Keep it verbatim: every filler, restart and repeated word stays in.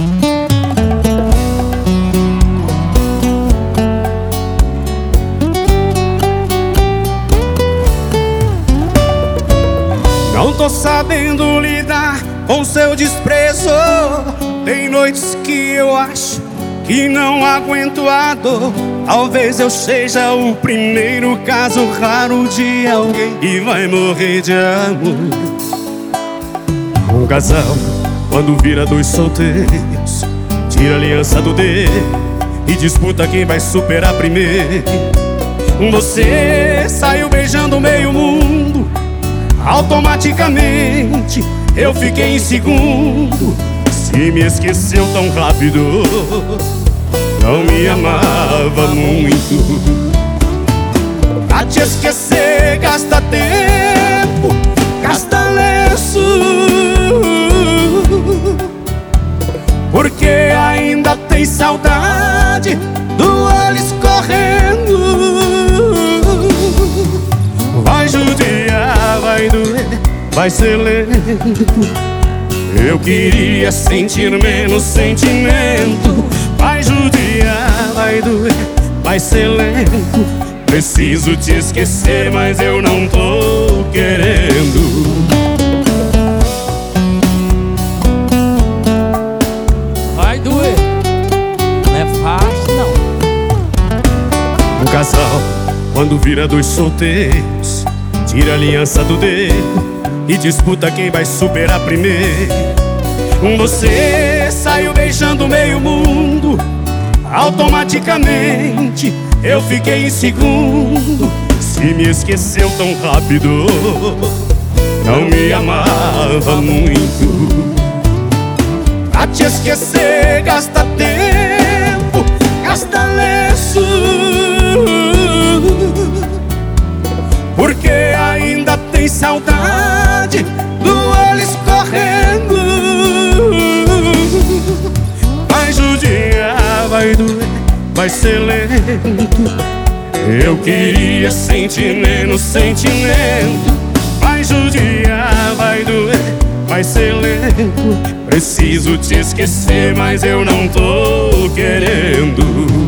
Não tô sabendo lidar com seu desprezo. Tem noites que eu acho que não aguento a dor. Talvez eu seja o primeiro caso raro de alguém que vai morrer de amor. Um casal, quando vira dois solteiros, tira a aliança do dedo e disputa quem vai superar primeiro. Você saiu beijando meio mundo, automaticamente eu fiquei em segundo. Se me esqueceu tão rápido, não me amava muito. Pra te esquecer gasta tempo, gasta lenço, porque ainda tem saudade do olho escorrendo. Vai judiar, vai doer, vai ser lento. Eu queria sentir menos sentimento. Vai judiar, vai doer, vai ser lento. Preciso te esquecer, mas eu não tô querendo. Vai doer, não é fácil não. Um casal, quando vira dois solteiros, tira a aliança do dedo e disputa quem vai superar primeiro. Você saiu beijando meio mundo, automaticamente eu fiquei em segundo. Se me esqueceu tão rápido, não me amava muito. Pra te esquecer gasta tempo, gasta lenço, porque ainda tem saudade do olho escorrendo. Vai judiar, vai doer, vai ser lento. Eu queria sentir menos sentimento. Vai judiar, vai doer, vai ser lento. Preciso te esquecer, mas eu não tô querendo.